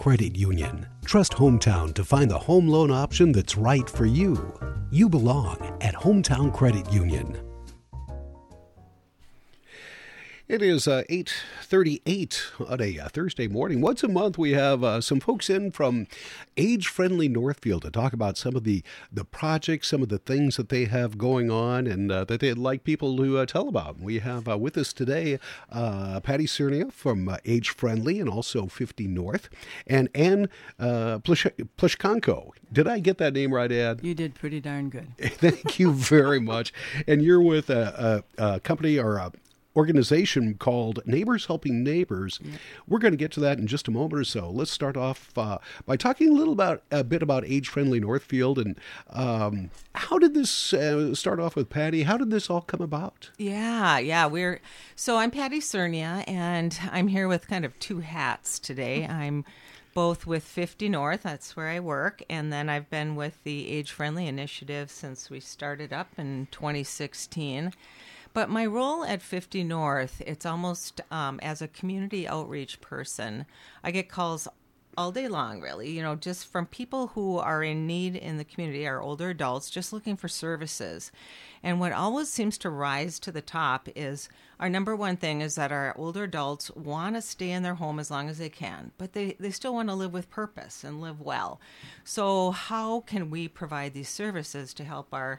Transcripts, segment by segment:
Credit Union. Trust Hometown to find the home loan option that's right for you. You belong at Hometown Credit Union. It is 8:38 on a Thursday morning. Once a month, we have some folks in from Age-Friendly Northfield to talk about some of the projects, some of the things that they have going on and that they'd like people to tell about. We have with us today Patty Cernia from Age-Friendly and also 50 North, and Ann Plishkonko. Did I get that name right, Ann? You did pretty darn good. Thank you very much. And you're with a company or a organization called Neighbors Helping Neighbors. Yeah. We're going to get to that in just a moment or so. Let's start off by talking a bit about Age-Friendly Northfield. And how did this start off with Patty? How did this all come about? Yeah. So I'm Patty Cernia, and I'm here with kind of two hats today. I'm both with 50 North, that's where I work, and then I've been with the Age-Friendly Initiative since we started up in 2016. But my role at 50 North, it's almost as a community outreach person. I get calls all day long, really, just from people who are in need in the community, our older adults, just looking for services. And what always seems to rise to the top is our number one thing is that our older adults want to stay in their home as long as they can, but they still want to live with purpose and live well. So how can we provide these services to help our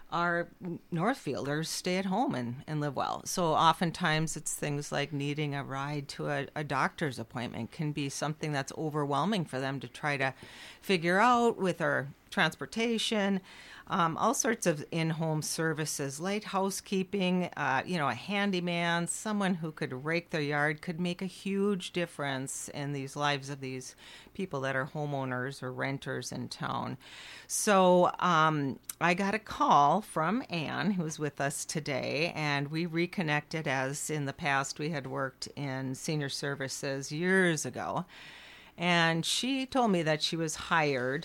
Northfielders stay at home and live well? So oftentimes it's things like needing a ride to a doctor's appointment can be something that's overwhelming for them to try to figure out with our transportation. All sorts of in-home services, light housekeeping, a handyman, someone who could rake their yard could make a huge difference in these lives of these people that are homeowners or renters in town. So I got a call from Ann, who's with us today, and we reconnected as in the past we had worked in senior services years ago. And she told me that she was hired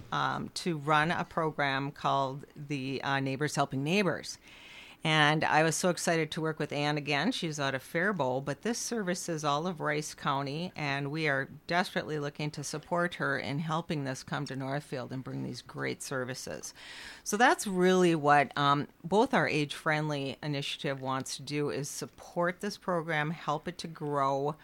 to run a program called the Neighbors Helping Neighbors. And I was so excited to work with Ann again. She's out of Faribault, but this services all of Rice County, and we are desperately looking to support her in helping this come to Northfield and bring these great services. So that's really what both our Age-Friendly Initiative wants to do is support this program, help it to grow,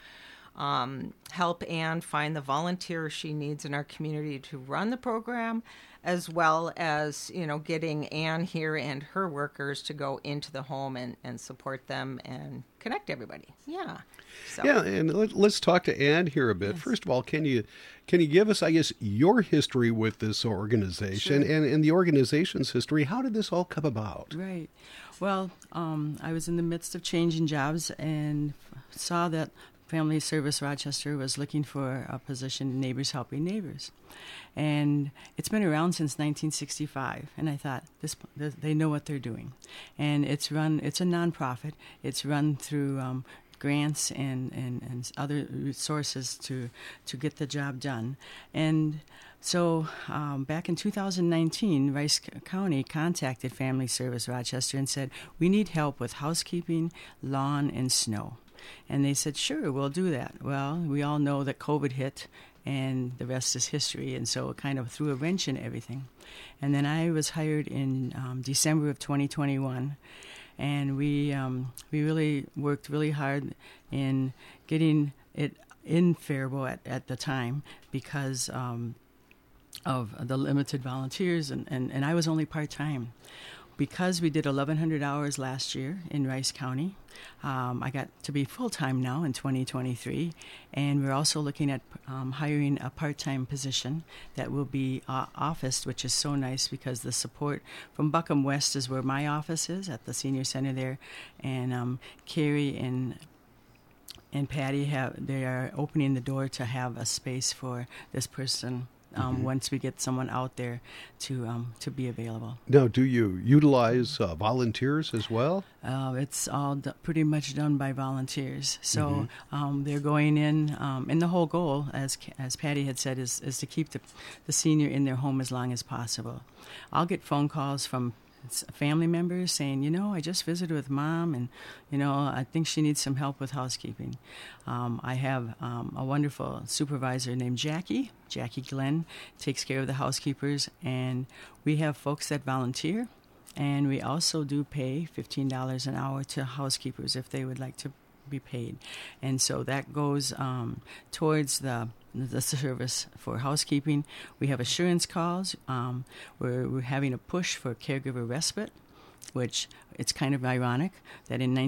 help Ann find the volunteers she needs in our community to run the program, as well as, getting Ann here and her workers to go into the home and support them and connect everybody. Yeah. So. Yeah, and let's talk to Ann here a bit. Yes. First of all, can you give us, I guess, your history with this organization? Sure. And the organization's history? How did this all come about? Right. Well, I was in the midst of changing jobs and saw that Family Service Rochester was looking for a position in Neighbors Helping Neighbors. And it's been around since 1965. And I thought, they know what they're doing. And it's a nonprofit. It's run through grants and other sources to get the job done. And so back in 2019, Rice County contacted Family Service Rochester and said, we need help with housekeeping, lawn, and snow. And they said, sure, we'll do that. Well, we all know that COVID hit, and the rest is history, and so it kind of threw a wrench in everything. And then I was hired in December of 2021, and we really worked really hard in getting it in Faribault at the time because of the limited volunteers, and I was only part-time. Because we did 1,100 hours last year in Rice County, I got to be full-time now in 2023, and we're also looking at hiring a part-time position that will be officed, which is so nice because the support from Buckham West is where my office is at the senior center there, and Carrie and Patty they are opening the door to have a space for this person. Once we get someone out there to be available. Now, do you utilize volunteers as well? It's all pretty much done by volunteers. So they're going in, and the whole goal, as Patty had said, is to keep the senior in their home as long as possible. I'll get phone calls from family members saying, I just visited with Mom, and, I think she needs some help with housekeeping. I have a wonderful supervisor named Jackie Glenn, takes care of the housekeepers, and we have folks that volunteer, and we also do pay $15 an hour to housekeepers if they would like to be paid. And so that goes towards the service for housekeeping. We have assurance calls. We're having a push for caregiver respite, which it's kind of ironic that in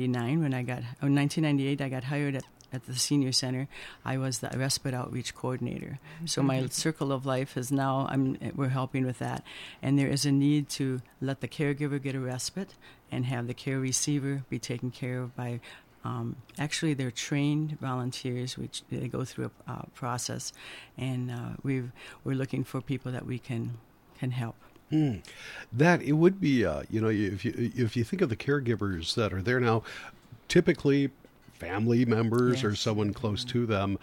1998 I got hired at the senior center. I was the respite outreach coordinator. So my circle of life is now we're helping with that, and there is a need to let the caregiver get a respite and have the care receiver be taken care of by actually, they're trained volunteers, which they go through a process, and we're looking for people that we can help. That it would be, if you think of the caregivers that are there now, typically family members or someone close to them.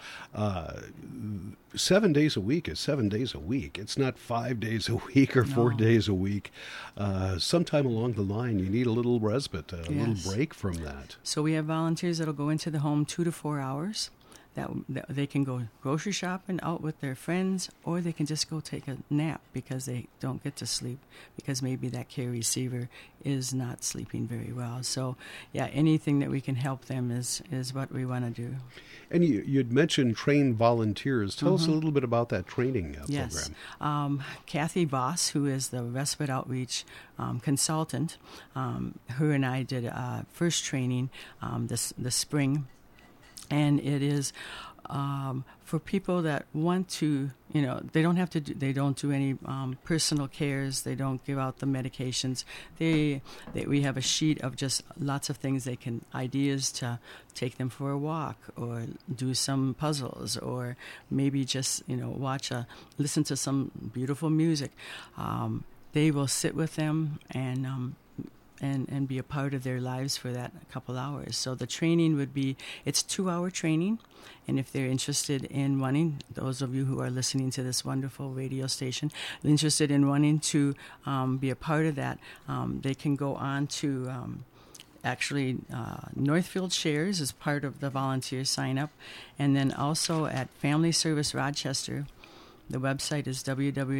7 days a week is 7 days a week. It's not 5 days a week or 4 days a week. Sometime along the line, you need a little respite, a little break from that. So we have volunteers that'll go into the home 2 to 4 hours. That they can go grocery shopping out with their friends, or they can just go take a nap because they don't get to sleep because maybe that care receiver is not sleeping very well. So, anything that we can help them is what we want to do. And you'd mentioned trained volunteers. Tell us a little bit about that training program. Yes. Kathy Voss, who is the respite outreach consultant, her and I did first training this spring. And it is for people that want to, they don't have to they don't do any personal cares. They don't give out the medications. We have a sheet of just lots of things ideas to take them for a walk or do some puzzles or maybe just, listen to some beautiful music. They will sit with them and be a part of their lives for that couple hours. So the training it's 2-hour training, and if they're interested in wanting, those of you who are listening to this wonderful radio station, interested in wanting to be a part of that, they can go on to Northfield Shares as part of the volunteer sign up, and then also at Family Service Rochester. The website is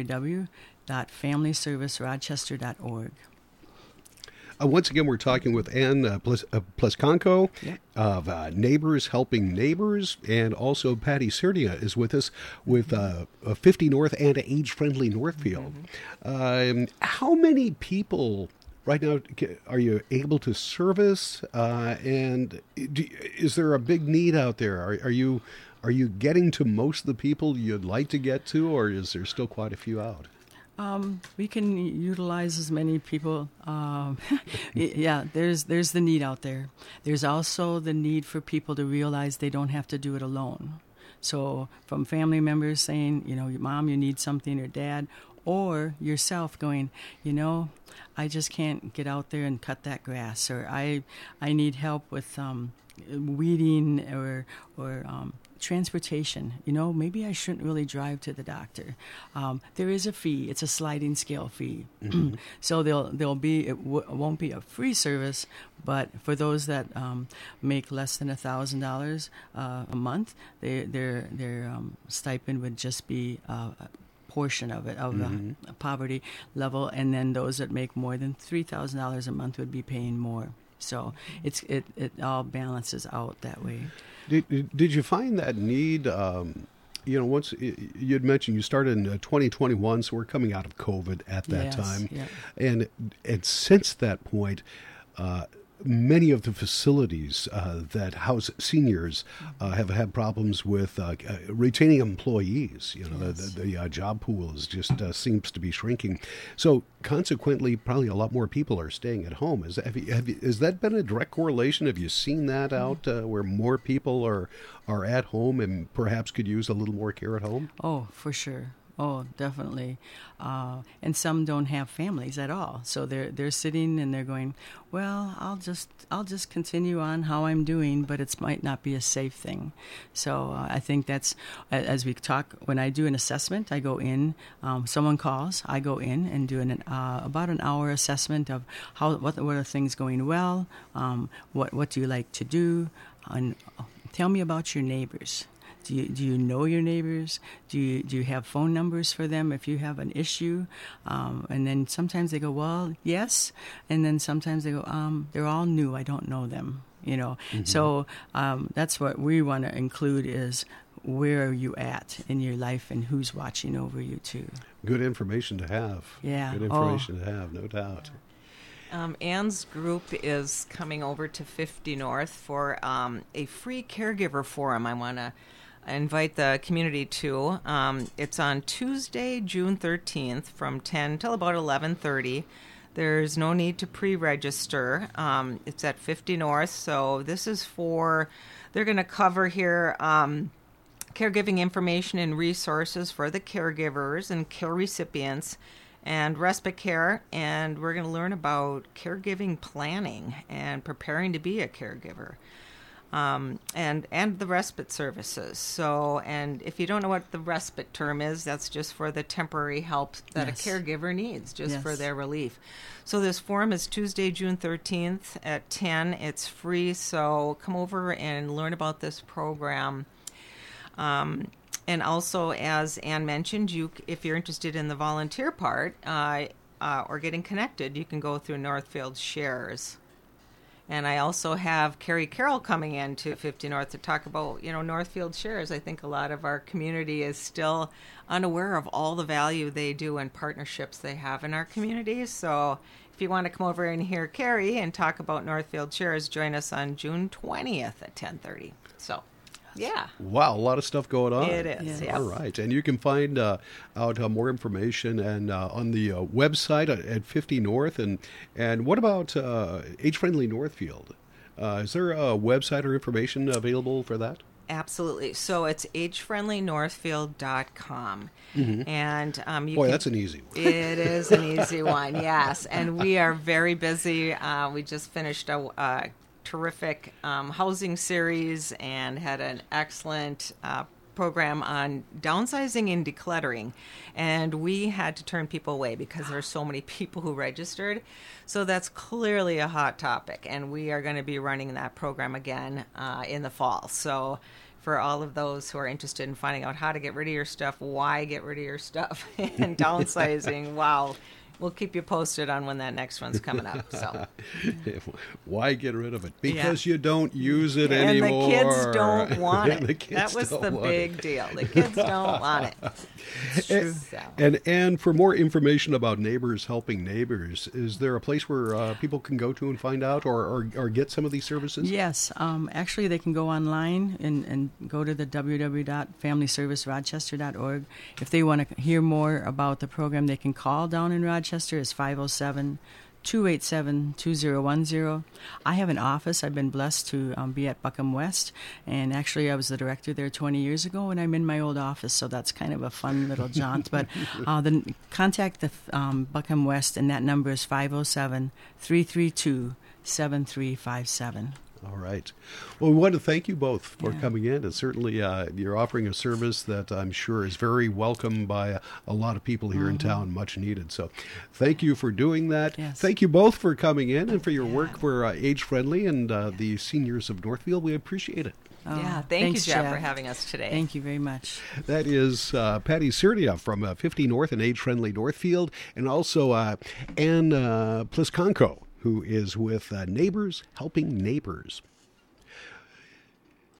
www.familyservicerochester.org. Once again, we're talking with Ann Pleskanko of Neighbors Helping Neighbors, and also Patty Serdia is with us with 50 North and Age Friendly Northfield. How many people right now are you able to service, and is there a big need out there? Are you getting to most of the people you'd like to get to, or is there still quite a few out? We can utilize as many people. There's the need out there. There's also the need for people to realize they don't have to do it alone. So from family members saying, Mom, you need something, or Dad, or yourself going, I just can't get out there and cut that grass, or I need help with weeding or transportation. Maybe I shouldn't really drive to the doctor. There is a fee. It's a sliding scale fee. So it won't be a free service, but for those that make less than $1,000 a month, their stipend would just be a portion of it, of the poverty level, and then those that make more than $3,000 a month would be paying more. So it all balances out that way. Did you find that need? Once you'd mentioned you started in 2021, so we're coming out of COVID at that time, and since that point, many of the facilities that house seniors have had problems with retaining employees. The job pool just seems to be shrinking. So consequently, probably a lot more people are staying at home. Has that been a direct correlation? Have you seen that out where more people are at home and perhaps could use a little more care at home? Oh, for sure. Oh, definitely. And some don't have families at all, so they're sitting and they're going, well, I'll just continue on how I'm doing, but it might not be a safe thing. So I think that's, as we talk, when I do an assessment, I go in. Someone calls, I go in and do about an hour assessment of what are things going well, what do you like to do, and tell me about your neighbors. Do you know your neighbors? Do you have phone numbers for them if you have an issue? And then sometimes they go, well, yes. And then sometimes they go, they're all new. I don't know them. Mm-hmm. So that's what we want to include is where are you at in your life and who's watching over you too. Good information to have. Yeah. Good information to have, no doubt. Ann's group is coming over to 50 North for a free caregiver forum. I want to invite the community to. It's on Tuesday, June 13th from 10 till about 11:30. There's no need to pre-register. It's at 50 North, so this is they're going to cover here caregiving information and resources for the caregivers and care recipients and respite care, and we're going to learn about caregiving planning and preparing to be a caregiver. And the respite services. So, and if you don't know what the respite term is, that's just for the temporary help that yes. a caregiver needs, just yes. for their relief. So this forum is Tuesday, June 13th at 10. It's free, so come over and learn about this program. And also, as Ann mentioned, if you're interested in the volunteer part or getting connected, you can go through Northfield Shares. And I also have Carrie Carroll coming in to 50 North to talk about, Northfield Shares. I think a lot of our community is still unaware of all the value they do and partnerships they have in our community. So if you want to come over and hear Carrie and talk about Northfield Shares, join us on June 20th at 10:30. So, yeah. Wow, a lot of stuff going on. It is, yes. All right. And you can find out more information and on the website at 50 North. And what about Age-Friendly Northfield? Is there a website or information available for that? Absolutely. So it's agefriendlynorthfield.com. Mm-hmm. And that's an easy one. It is an easy one, yes. And we are very busy. We just finished a terrific housing series and had an excellent program on downsizing and decluttering, and we had to turn people away because there's so many people who registered. So that's clearly a hot topic, and we are going to be running that program again in the fall. So for all of those who are interested in finding out how to get rid of your stuff, why get rid of your stuff, and downsizing, wow. We'll keep you posted on when that next one's coming up. So, why get rid of it? Because you don't use it and anymore. And the kids don't want it. That was the big deal. The kids don't want it. And for more information about Neighbors Helping Neighbors, is there a place where people can go to and find out or get some of these services? Yes. Actually, they can go online and go to the www.familyservicerochester.org. If they want to hear more about the program, they can call down in Rochester. Is 507-287-2010. I have an office. I've been blessed to be at Buckham West, and actually I was the director there 20 years ago, and I'm in my old office, so that's kind of a fun little jaunt. But contact the Buckham West, and that number is 507-332-7357. All right. Well, we want to thank you both for coming in. And certainly you're offering a service that I'm sure is very welcome by a lot of people here in town, much needed. So thank you for doing that. Yes. Thank you both for coming in and for your work for Age Friendly and the seniors of Northfield. We appreciate it. Thank you, Jeff, for having us today. Thank you very much. That is Patty Serdia from 50 North and Age Friendly Northfield, and also Ann Pliskonko, who is with Neighbors Helping Neighbors.